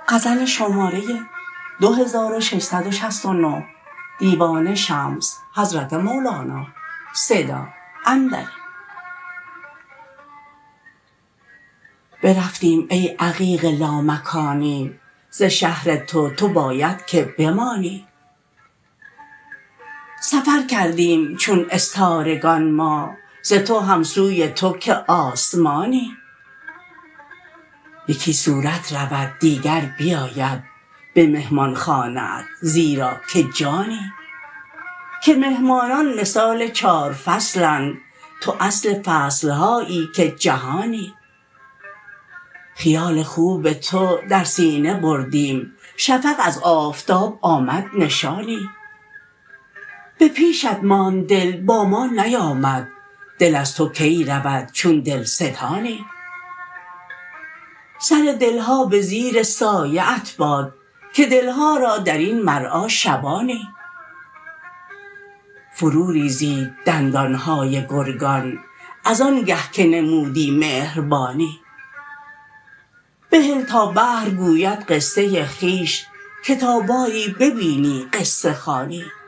غزل شماره 2669 دیوان شمس حضرت مولانا صدا اندری. برفتیم ای عقیق لامکانی، ز شهر تو باید که بمانی. سفر کردیم چون استارگان ما، ز تو هم سوی تو که آسمانی. یکی صورت رود دیگر بیاید، به مهمانخانه ات زیرا که جانی. که مهمانان مثال 4 فصلند، تو اصل فصلهایی که جهانی. خیال خوب تو در سینه بردیم، شفق از آفتاب آمد نشانی. به پیشت ماند دل با ما نیامد، دل از تو کی رود چون دلستانی. سر دلها به زیر سایه ات باد، که دلها را در این مرعا شبانی. فرو ریزید دندانهای گرگان، از آنگه که نمودی مهربانی. بهل تا بحر گوید قصه خویش، که تا باری ببینی قصه خوانی.